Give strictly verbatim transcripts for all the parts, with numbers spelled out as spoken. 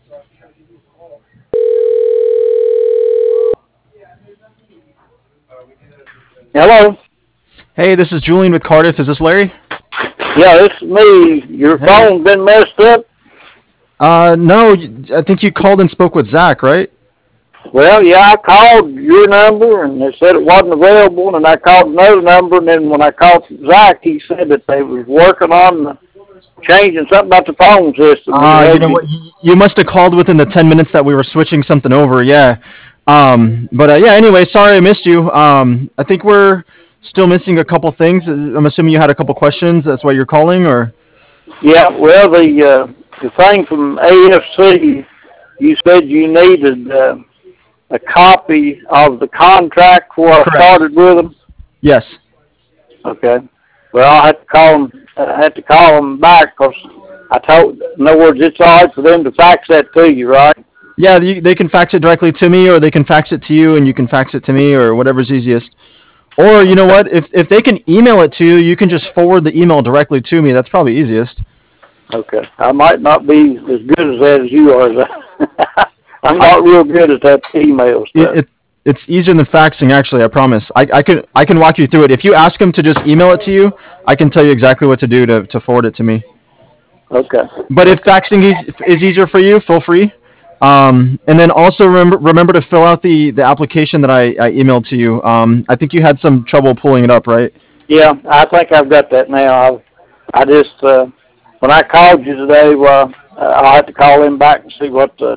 Hello? Hey, this is Julian with Cardiff. Is this Larry? Yeah, this is me. Your Hey. phone's been messed up? Uh, no, I think you called and spoke with Zach, right? Well, yeah, I called your number, and they said it wasn't available, and I called another number, and then when I called Zach, he said that they was working on the, changing something about the phone system. Uh, He you had know what? You, you must have called within the ten minutes that we were switching something over, yeah. Um, but uh, yeah, anyway, sorry I missed you. Um, I think we're still missing a couple things. I'm assuming you had a couple questions. That's why you're calling, or? Yeah, well, the uh, the thing from A F C, you said you needed uh, a copy of the contract before I Correct. started with them. Yes. Okay. Well, I had to call them. I had to call them back because I told. In other words, it's all right for them to fax that to you, right? Yeah, you, they can fax it directly to me, or they can fax it to you, and you can fax it to me, or whatever's easiest. Or you know Okay. what? If if they can email it to you, you can just forward the email directly to me. That's probably easiest. Okay. I might not be as good as that as you are. I'm I, not real good at that email it, stuff. it it's easier than faxing, actually. I promise. I, I can I can walk you through it. If you ask them to just email it to you, I can tell you exactly what to do to, to forward it to me. Okay. But if Okay. faxing is, is easier for you, feel free. Um, and then also remember remember to fill out the, the application that I, I emailed to you. Um, I think you had some trouble pulling it up, right? Yeah, I think I've got that now. I, I just uh, when I called you today, well, uh, I'll have to call them back and see what uh,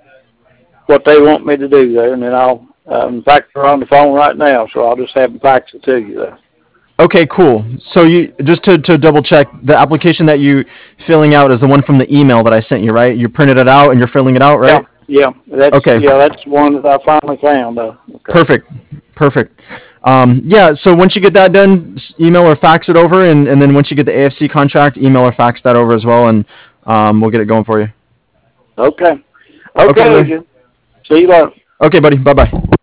what they want me to do there, and then I'll. Uh, in fact, they're on the phone right now, so I'll just have them fax it to you there. Okay, cool. So you just to, to double check, the application that you filling out is the one from the email that I sent you, right? You printed it out and you're filling it out, Yeah, right? yeah, that's Okay, yeah, that's one that I finally found. Uh, okay, perfect, perfect. Um, yeah, so once you get that done, s- email or fax it over, and, and then once you get the A F C contract, email or fax that over as well, and um, we'll get it going for you. okay, Okay, okay, Larry. Adrian. See you later. Okay, buddy. Bye bye.